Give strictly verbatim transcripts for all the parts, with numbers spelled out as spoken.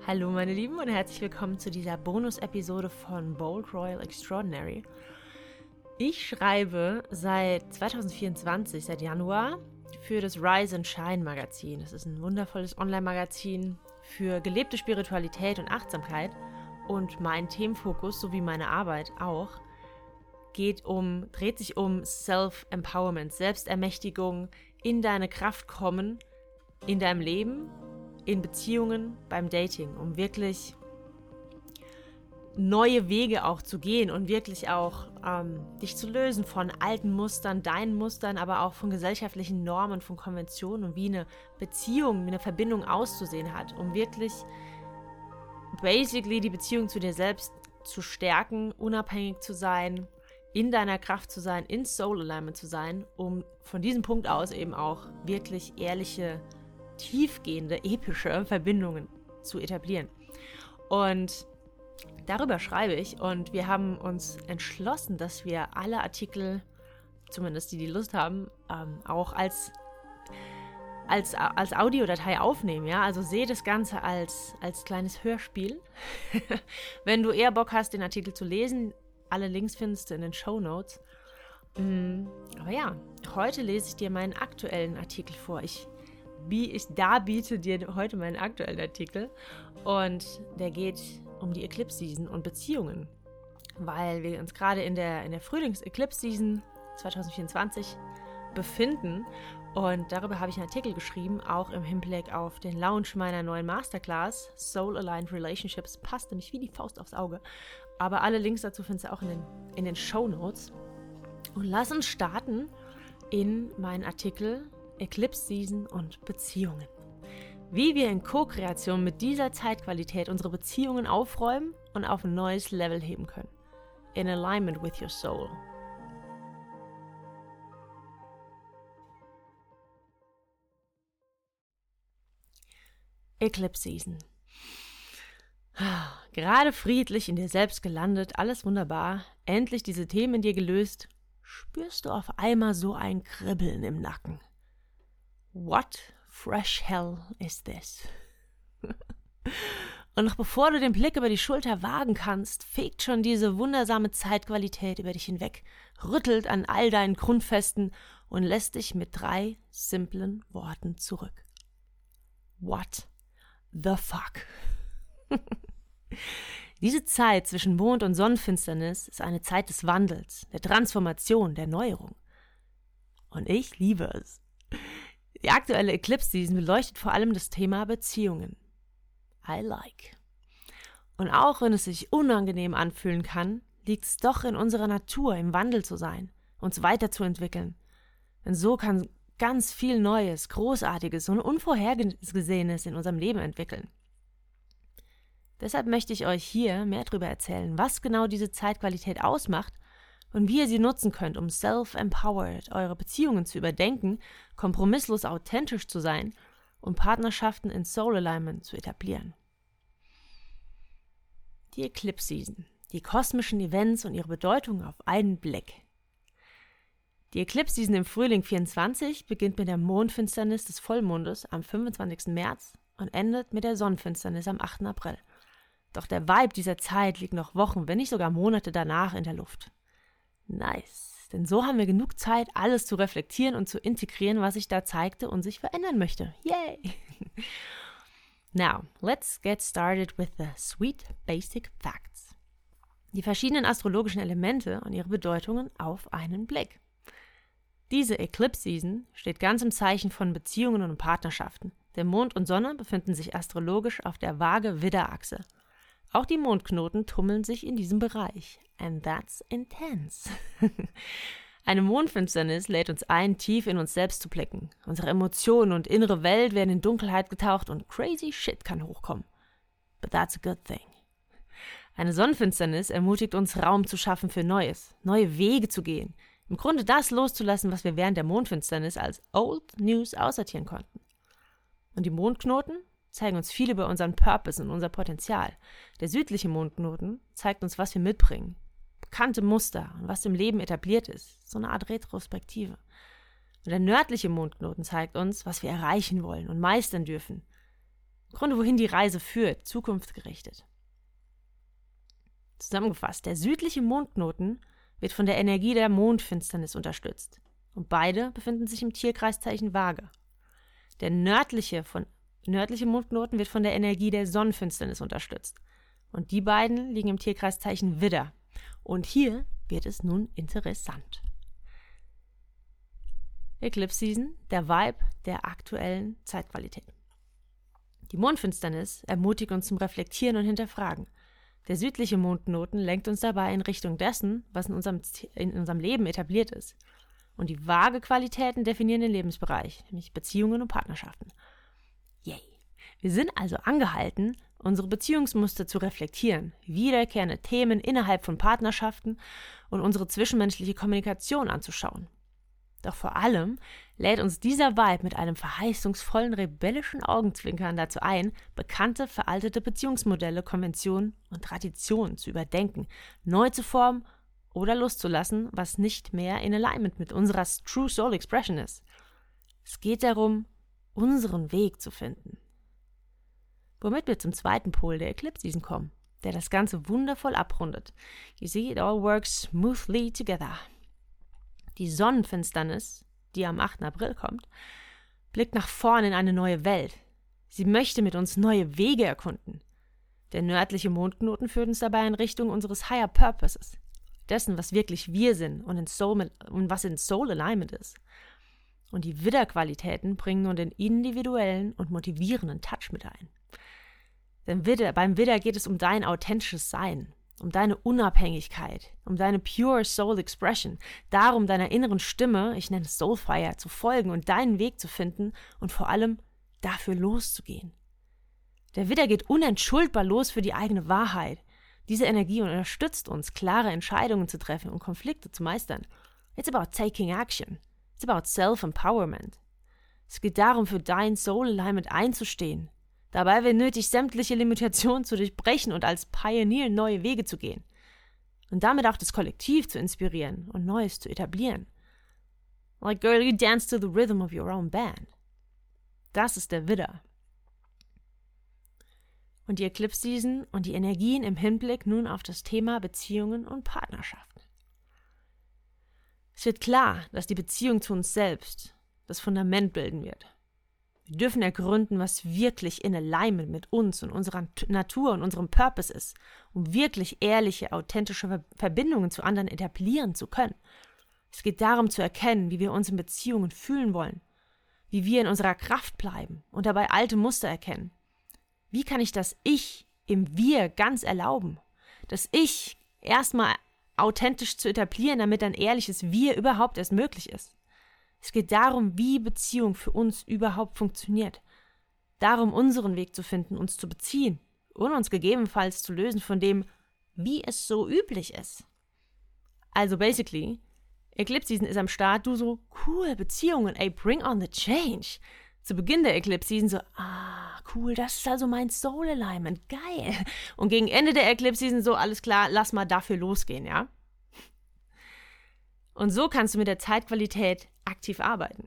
Hallo meine Lieben und herzlich willkommen zu dieser Bonus-Episode von Bold Royal Extraordinary. Ich schreibe seit zwanzig vierundzwanzig, seit Januar, für das Rise and Shine Magazin. Das ist ein wundervolles Online-Magazin für gelebte Spiritualität und Achtsamkeit. Und mein Themenfokus, sowie meine Arbeit auch, geht um, dreht sich um Self-Empowerment, Selbstermächtigung, in deine Kraft kommen, in deinem Leben, in Beziehungen, beim Dating, um wirklich neue Wege auch zu gehen und wirklich auch ähm, dich zu lösen von alten Mustern, deinen Mustern, aber auch von gesellschaftlichen Normen, von Konventionen und wie eine Beziehung, wie eine Verbindung auszusehen hat, um wirklich basically die Beziehung zu dir selbst zu stärken, unabhängig zu sein, in deiner Kraft zu sein, in Soul Alignment zu sein, um von diesem Punkt aus eben auch wirklich ehrliche, tiefgehende, epische Verbindungen zu etablieren. Und darüber schreibe ich und wir haben uns entschlossen, dass wir alle Artikel, zumindest die, die Lust haben, ähm, auch als, als, als Audiodatei aufnehmen. Ja? Also sehe das Ganze als, als kleines Hörspiel. Wenn du eher Bock hast, den Artikel zu lesen, alle Links findest du in den Shownotes. Mhm. Aber ja, heute lese ich dir meinen aktuellen Artikel vor. Ich Ich darbiete dir heute meinen aktuellen Artikel und der geht um die Eclipse-Season und Beziehungen, weil wir uns gerade in der, in der Frühlings-Eclipse-Season zwanzig vierundzwanzig befinden und darüber habe ich einen Artikel geschrieben, auch im Hinblick auf den Launch meiner neuen Masterclass Soul Aligned Relationships, passt nämlich wie die Faust aufs Auge, aber alle Links dazu findest du auch in den, in den Shownotes. Und lass uns starten in meinen Artikel Eclipse Season und Beziehungen. Wie wir in Co-Kreation mit dieser Zeitqualität unsere Beziehungen aufräumen und auf ein neues Level heben können. In alignment with your soul. Eclipse Season. Gerade friedlich in dir selbst gelandet, alles wunderbar, endlich diese Themen in dir gelöst, spürst du auf einmal so ein Kribbeln im Nacken. What fresh hell is this? Und noch bevor du den Blick über die Schulter wagen kannst, fegt schon diese wundersame Zeitqualität über dich hinweg, rüttelt an all deinen Grundfesten und lässt dich mit drei simplen Worten zurück. What the fuck? Diese Zeit zwischen Mond- und Sonnenfinsternis ist eine Zeit des Wandels, der Transformation, der Neuerung. Und ich liebe es. Die aktuelle Eclipse-Season beleuchtet vor allem das Thema Beziehungen. I like. Und auch wenn es sich unangenehm anfühlen kann, liegt es doch in unserer Natur, im Wandel zu sein, uns weiterzuentwickeln. Denn so kann ganz viel Neues, Großartiges und Unvorhergesehenes in unserem Leben entwickeln. Deshalb möchte ich euch hier mehr darüber erzählen, was genau diese Zeitqualität ausmacht und wie ihr sie nutzen könnt, um self-empowered eure Beziehungen zu überdenken, kompromisslos authentisch zu sein und Partnerschaften in Soul Alignment zu etablieren. Die Eclipse Season, die kosmischen Events und ihre Bedeutung auf einen Blick. Die Eclipse Season im Frühling vierundzwanzig beginnt mit der Mondfinsternis des Vollmondes am fünfundzwanzigsten März und endet mit der Sonnenfinsternis am achten April. Doch der Vibe dieser Zeit liegt noch Wochen, wenn nicht sogar Monate danach in der Luft. Nice, denn so haben wir genug Zeit, alles zu reflektieren und zu integrieren, was sich da zeigte und sich verändern möchte. Yay! Now, let's get started with the sweet basic facts. Die verschiedenen astrologischen Elemente und ihre Bedeutungen auf einen Blick. Diese Eclipse Season steht ganz im Zeichen von Beziehungen und Partnerschaften. Der Mond und Sonne befinden sich astrologisch auf der Waage-Widder-Achse. Auch die Mondknoten tummeln sich in diesem Bereich. And that's intense. Eine Mondfinsternis lädt uns ein, tief in uns selbst zu blicken. Unsere Emotionen und innere Welt werden in Dunkelheit getaucht und crazy shit kann hochkommen. But that's a good thing. Eine Sonnenfinsternis ermutigt uns, Raum zu schaffen für Neues, neue Wege zu gehen. Im Grunde das loszulassen, was wir während der Mondfinsternis als Old News aussortieren konnten. Und die Mondknoten zeigen uns viel über unseren Purpose und unser Potenzial. Der südliche Mondknoten zeigt uns, was wir mitbringen. Bekannte Muster und was im Leben etabliert ist. So eine Art Retrospektive. Und der nördliche Mondknoten zeigt uns, was wir erreichen wollen und meistern dürfen. Im Grunde, wohin die Reise führt, zukunftsgerichtet. Zusammengefasst, der südliche Mondknoten wird von der Energie der Mondfinsternis unterstützt. Und beide befinden sich im Tierkreiszeichen Waage. Der nördliche, von, nördliche Mondknoten wird von der Energie der Sonnenfinsternis unterstützt. Und die beiden liegen im Tierkreiszeichen Widder. Und hier wird es nun interessant. Eclipse Season, der Vibe der aktuellen Zeitqualität. Die Mondfinsternis ermutigt uns zum Reflektieren und Hinterfragen. Der südliche Mondknoten lenkt uns dabei in Richtung dessen, was in unserem, in unserem Leben etabliert ist. Und die Waage-Qualitäten definieren den Lebensbereich, nämlich Beziehungen und Partnerschaften. Yay! Wir sind also angehalten, unsere Beziehungsmuster zu reflektieren, wiederkehrende Themen innerhalb von Partnerschaften und unsere zwischenmenschliche Kommunikation anzuschauen. Doch vor allem lädt uns dieser Vibe mit einem verheißungsvollen, rebellischen Augenzwinkern dazu ein, bekannte, veraltete Beziehungsmodelle, Konventionen und Traditionen zu überdenken, neu zu formen oder loszulassen, was nicht mehr in Alignment mit unserer True Soul Expression ist. Es geht darum, unseren Weg zu finden. Womit wir zum zweiten Pol der Eclipse Season kommen, der das Ganze wundervoll abrundet. You see, it all works smoothly together. Die Sonnenfinsternis, die am achten April kommt, blickt nach vorn in eine neue Welt. Sie möchte mit uns neue Wege erkunden. Der nördliche Mondknoten führt uns dabei in Richtung unseres Higher Purposes, dessen, was wirklich wir sind und, in Soul, und was in Soul Alignment ist. Und die Widder-Qualitäten bringen nun den individuellen und motivierenden Touch mit ein. Denn Widder, beim Widder geht es um dein authentisches Sein, um deine Unabhängigkeit, um deine pure Soul Expression, darum deiner inneren Stimme, ich nenne es Soulfire, zu folgen und deinen Weg zu finden und vor allem dafür loszugehen. Der Widder geht unentschuldbar los für die eigene Wahrheit. Diese Energie unterstützt uns, klare Entscheidungen zu treffen und Konflikte zu meistern. It's about taking action. It's about self-empowerment. Es geht darum, für dein Soul Alignment einzustehen. Dabei wird nötig, sämtliche Limitationen zu durchbrechen und als Pioneer neue Wege zu gehen. Und damit auch das Kollektiv zu inspirieren und Neues zu etablieren. Like girl, you dance to the rhythm of your own band. Das ist der Widder. Und die Eclipse Season und die Energien im Hinblick nun auf das Thema Beziehungen und Partnerschaften. Es wird klar, dass die Beziehung zu uns selbst das Fundament bilden wird. Wir dürfen ergründen, was wirklich in Alignment mit uns und unserer Natur und unserem Purpose ist, um wirklich ehrliche, authentische Verbindungen zu anderen etablieren zu können. Es geht darum zu erkennen, wie wir uns in Beziehungen fühlen wollen, wie wir in unserer Kraft bleiben und dabei alte Muster erkennen. Wie kann ich das Ich im Wir ganz erlauben? Das Ich erstmal authentisch zu etablieren, damit ein ehrliches Wir überhaupt erst möglich ist. Es geht darum, wie Beziehung für uns überhaupt funktioniert. Darum, unseren Weg zu finden, uns zu beziehen und uns gegebenenfalls zu lösen von dem, wie es so üblich ist. Also basically, Eclipse Season ist am Start, du so, cool, Beziehungen, ey, bring on the change. Zu Beginn der Eclipse Season so, ah, cool, das ist also mein Soul Alignment, geil. Und gegen Ende der Eclipse Season so, alles klar, lass mal dafür losgehen, ja? Und so kannst du mit der Zeitqualität aktiv arbeiten.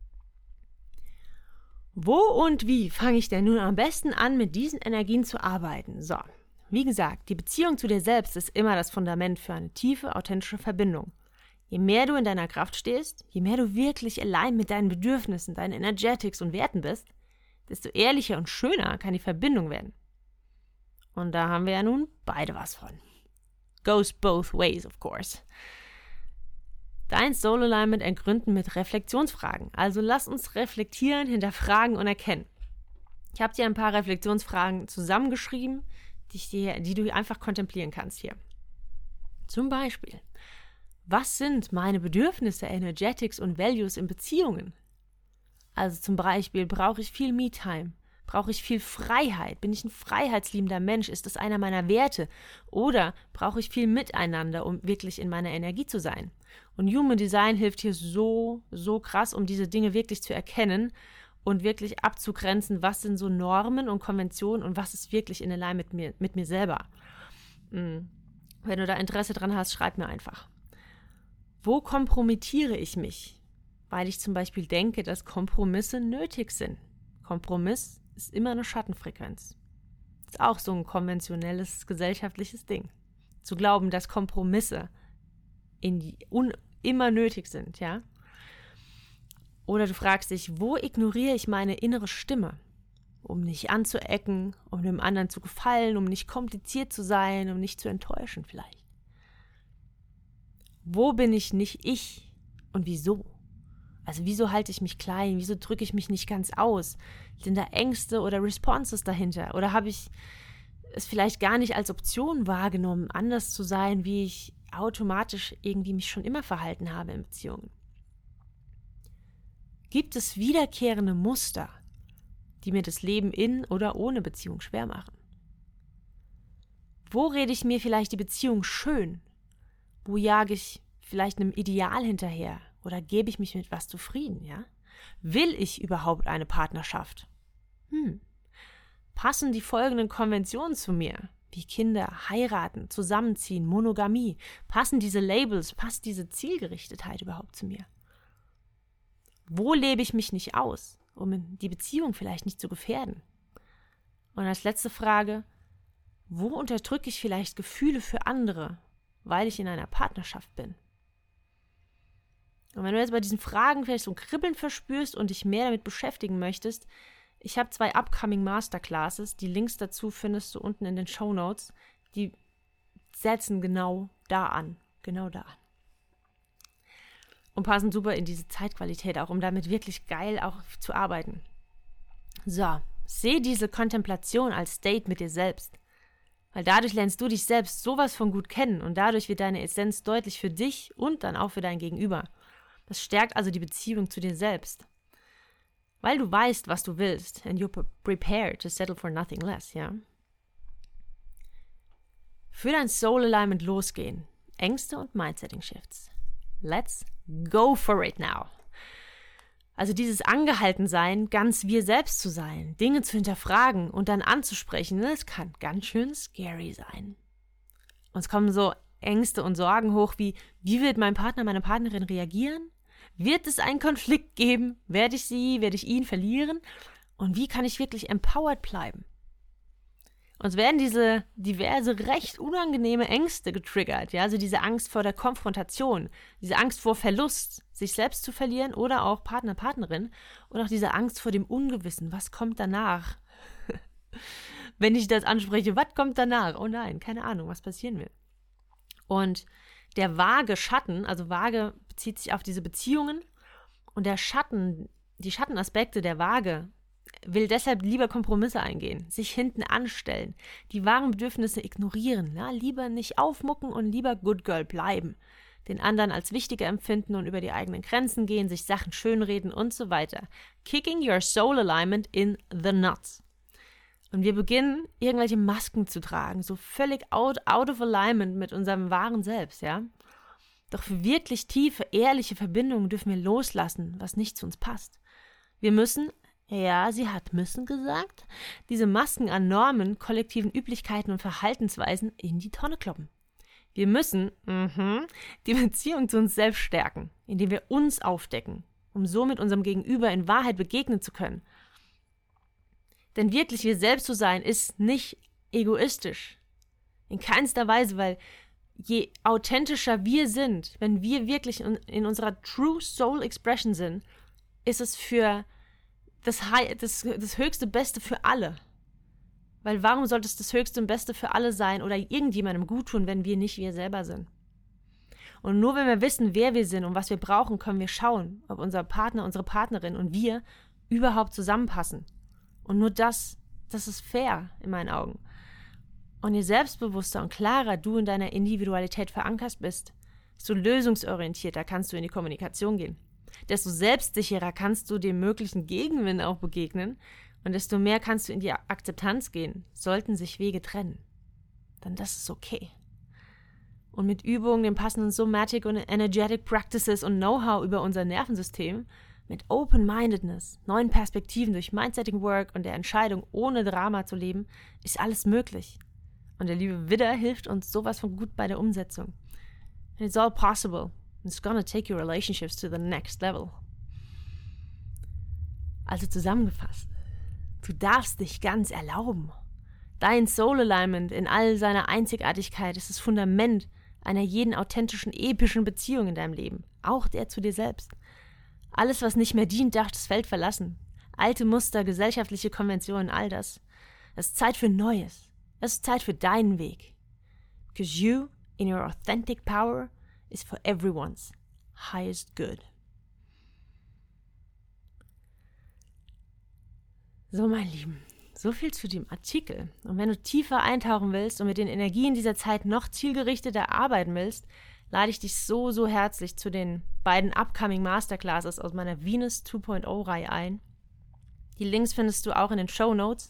Wo und wie fange ich denn nun am besten an, mit diesen Energien zu arbeiten? So, wie gesagt, die Beziehung zu dir selbst ist immer das Fundament für eine tiefe, authentische Verbindung. Je mehr du in deiner Kraft stehst, je mehr du wirklich allein mit deinen Bedürfnissen, deinen Energetics und Werten bist, desto ehrlicher und schöner kann die Verbindung werden. Und da haben wir ja nun beide was von. Goes both ways, of course. Dein Soul Alignment ergründen mit Reflexionsfragen. Also lass uns reflektieren, hinterfragen und erkennen. Ich habe dir ein paar Reflexionsfragen zusammengeschrieben, die, ich dir, die du einfach kontemplieren kannst hier. Zum Beispiel, was sind meine Bedürfnisse, Energetics und Values in Beziehungen? Also zum Beispiel, brauche ich viel Me-Time? Brauche ich viel Freiheit? Bin ich ein freiheitsliebender Mensch? Ist das einer meiner Werte? Oder brauche ich viel Miteinander, um wirklich in meiner Energie zu sein? Und Human Design hilft hier so, so krass, um diese Dinge wirklich zu erkennen und wirklich abzugrenzen, was sind so Normen und Konventionen und was ist wirklich in Alignment mit mir, mit mir selber. Wenn du da Interesse dran hast, schreib mir einfach. Wo kompromittiere ich mich? Weil ich zum Beispiel denke, dass Kompromisse nötig sind. Kompromiss ist immer eine Schattenfrequenz. Ist auch so ein konventionelles gesellschaftliches Ding. Zu glauben, dass Kompromisse in die un- immer nötig sind, ja? Oder du fragst dich, wo ignoriere ich meine innere Stimme? Um nicht anzuecken, um dem anderen zu gefallen, um nicht kompliziert zu sein, um nicht zu enttäuschen vielleicht. Wo bin ich nicht ich und wieso? Also wieso halte ich mich klein? Wieso drücke ich mich nicht ganz aus? Sind da Ängste oder Responses dahinter? Oder habe ich es vielleicht gar nicht als Option wahrgenommen, anders zu sein, wie ich automatisch irgendwie mich schon immer verhalten habe in Beziehungen? Gibt es wiederkehrende Muster, die mir das Leben in oder ohne Beziehung schwer machen? Wo rede ich mir vielleicht die Beziehung schön? Wo jage ich vielleicht einem Ideal hinterher? Oder gebe ich mich mit was zufrieden, ja? Will ich überhaupt eine Partnerschaft? Hm. Passen die folgenden Konventionen zu mir? Wie Kinder, heiraten, zusammenziehen, Monogamie. Passen diese Labels, passt diese Zielgerichtetheit überhaupt zu mir? Wo lebe ich mich nicht aus, um die Beziehung vielleicht nicht zu gefährden? Und als letzte Frage, wo unterdrücke ich vielleicht Gefühle für andere, weil ich in einer Partnerschaft bin? Und wenn du jetzt bei diesen Fragen vielleicht so ein Kribbeln verspürst und dich mehr damit beschäftigen möchtest, ich habe zwei upcoming Masterclasses, die Links dazu findest du unten in den Shownotes, die setzen genau da an, genau da an. Und passen super in diese Zeitqualität auch, um damit wirklich geil auch zu arbeiten. So, seh diese Kontemplation als Date mit dir selbst. Weil dadurch lernst du dich selbst sowas von gut kennen und dadurch wird deine Essenz deutlich für dich und dann auch für dein Gegenüber. Das stärkt also die Beziehung zu dir selbst. Weil du weißt, was du willst and you're prepared to settle for nothing less, ja? Für dein Soul Alignment losgehen. Ängste und Mindsetting Shifts. Let's go for it now. Also dieses Angehaltensein, ganz wir selbst zu sein, Dinge zu hinterfragen und dann anzusprechen, das kann ganz schön scary sein. Uns kommen so Ängste und Sorgen hoch wie, wie wird mein Partner, meine Partnerin reagieren? Wird es einen Konflikt geben? Werde ich sie, werde ich ihn verlieren? Und wie kann ich wirklich empowered bleiben? Uns werden diese diverse, recht unangenehme Ängste getriggert, ja, also diese Angst vor der Konfrontation, diese Angst vor Verlust, sich selbst zu verlieren oder auch Partner, Partnerin und auch diese Angst vor dem Ungewissen, was kommt danach? Wenn ich das anspreche, was kommt danach? Oh nein, keine Ahnung, was passieren will. Und der vage Schatten, also vage bezieht sich auf diese Beziehungen und der Schatten, die Schattenaspekte der Waage will deshalb lieber Kompromisse eingehen, sich hinten anstellen, die wahren Bedürfnisse ignorieren, ja, lieber nicht aufmucken und lieber Good Girl bleiben, den anderen als wichtiger empfinden und über die eigenen Grenzen gehen, sich Sachen schönreden und so weiter. Kicking your soul alignment in the nuts. Und wir beginnen, irgendwelche Masken zu tragen, so völlig out, out of alignment mit unserem wahren Selbst, ja. Doch für wirklich tiefe, ehrliche Verbindungen dürfen wir loslassen, was nicht zu uns passt. Wir müssen, ja, sie hat müssen gesagt, diese Masken an Normen, kollektiven Üblichkeiten und Verhaltensweisen in die Tonne kloppen. Wir müssen mh, die Beziehung zu uns selbst stärken, indem wir uns aufdecken, um so mit unserem Gegenüber in Wahrheit begegnen zu können. Denn wirklich wir selbst zu sein, ist nicht egoistisch. In keinster Weise, weil je authentischer wir sind, wenn wir wirklich in unserer True Soul Expression sind, ist es für das, High, das, das höchste Beste für alle. Weil warum sollte es das höchste und Beste für alle sein oder irgendjemandem gut tun, wenn wir nicht wir selber sind? Und nur wenn wir wissen, wer wir sind und was wir brauchen, können wir schauen, ob unser Partner, unsere Partnerin und wir überhaupt zusammenpassen. Und nur das, das ist fair in meinen Augen. Und je selbstbewusster und klarer du in deiner Individualität verankert bist, desto lösungsorientierter kannst du in die Kommunikation gehen. Desto selbstsicherer kannst du dem möglichen Gegenwind auch begegnen und desto mehr kannst du in die Akzeptanz gehen, sollten sich Wege trennen. Dann das ist okay. Und mit Übungen, den passenden Somatic und Energetic Practices und Know-how über unser Nervensystem, mit Open-Mindedness, neuen Perspektiven durch Mindsetting Work und der Entscheidung, ohne Drama zu leben, ist alles möglich. Und der liebe Widder hilft uns sowas von gut bei der Umsetzung. And it's all possible. It's gonna take your relationships to the next level. Also zusammengefasst. Du darfst dich ganz erlauben. Dein Soul Alignment in all seiner Einzigartigkeit ist das Fundament einer jeden authentischen, epischen Beziehung in deinem Leben. Auch der zu dir selbst. Alles, was nicht mehr dient, darf das Feld verlassen. Alte Muster, gesellschaftliche Konventionen, all das. Es ist Zeit für Neues. Es ist Zeit für deinen Weg. Because you, in your authentic power, is for everyone's highest good. So, mein Lieben, so viel zu dem Artikel. Und wenn du tiefer eintauchen willst und mit den Energien dieser Zeit noch zielgerichteter arbeiten willst, lade ich dich so, so herzlich zu den beiden upcoming Masterclasses aus meiner Venus zwei Punkt null Reihe ein. Die Links findest du auch in den Shownotes.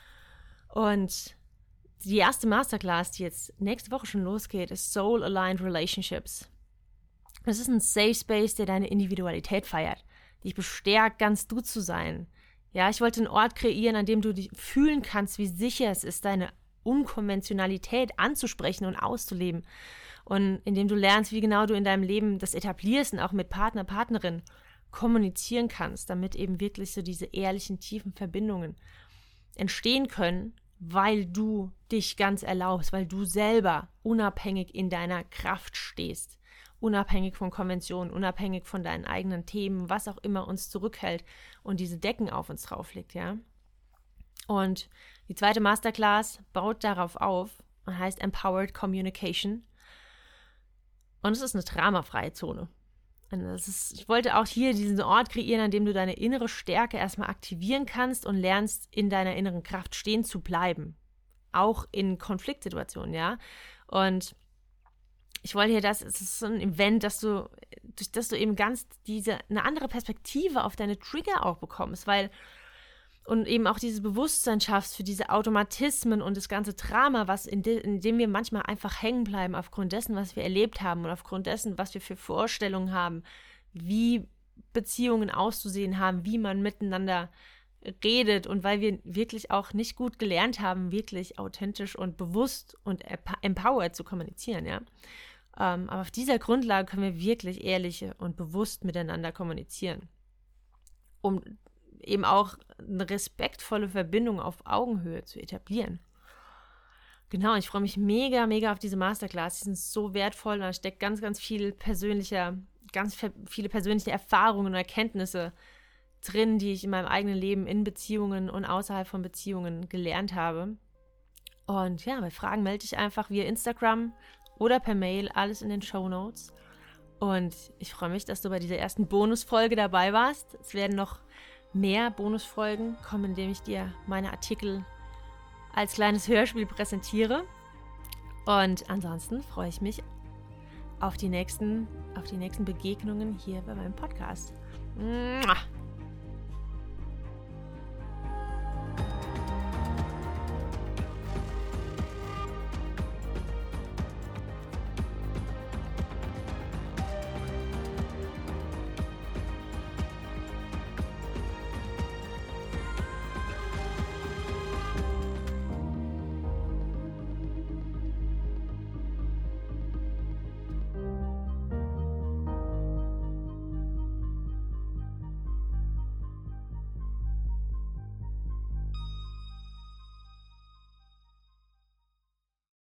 Und die erste Masterclass, die jetzt nächste Woche schon losgeht, ist Soul Aligned Relationships. Das ist ein Safe Space, der deine Individualität feiert, dich bestärkt, ganz du zu sein. Ja, ich wollte einen Ort kreieren, an dem du dich fühlen kannst, wie sicher es ist, deine Unkonventionalität anzusprechen und auszuleben. Und indem du lernst, wie genau du in deinem Leben das etablierst und auch mit Partner, Partnerin kommunizieren kannst, damit eben wirklich so diese ehrlichen, tiefen Verbindungen entstehen können, weil du dich ganz erlaubst, weil du selber unabhängig in deiner Kraft stehst. Unabhängig von Konventionen, unabhängig von deinen eigenen Themen, was auch immer uns zurückhält und diese Decken auf uns drauflegt, ja. Und die zweite Masterclass baut darauf auf und heißt Empowered Communication. Und es ist eine dramafreie Zone. Und das ist, ich wollte auch hier diesen Ort kreieren, an dem du deine innere Stärke erstmal aktivieren kannst und lernst, in deiner inneren Kraft stehen zu bleiben. Auch in Konfliktsituationen, ja. Und ich wollte hier das, es ist so ein Event, dass du, durch das du eben ganz diese, eine andere Perspektive auf deine Trigger auch bekommst, weil, und eben auch dieses Bewusstsein schaffst für diese Automatismen und das ganze Drama, was in, de, in dem wir manchmal einfach hängen bleiben, aufgrund dessen, was wir erlebt haben und aufgrund dessen, was wir für Vorstellungen haben, wie Beziehungen auszusehen haben, wie man miteinander redet und weil wir wirklich auch nicht gut gelernt haben, wirklich authentisch und bewusst und empowered zu kommunizieren, ja. Ähm, aber auf dieser Grundlage können wir wirklich ehrlich und bewusst miteinander kommunizieren, um eben auch eine respektvolle Verbindung auf Augenhöhe zu etablieren. Genau, ich freue mich mega, mega auf diese Masterclass. Die sind so wertvoll, da steckt ganz, ganz viel persönlicher, ganz viele persönliche Erfahrungen und Erkenntnisse drin, die ich in meinem eigenen Leben in Beziehungen und außerhalb von Beziehungen gelernt habe. Und ja, bei Fragen melde dich einfach via Instagram oder per Mail, alles in den Shownotes. Und ich freue mich, dass du bei dieser ersten Bonusfolge dabei warst. Es werden noch mehr Bonusfolgen kommen, indem ich dir meine Artikel als kleines Hörspiel präsentiere. Und ansonsten freue ich mich auf die nächsten, auf die nächsten Begegnungen hier bei meinem Podcast. Mua.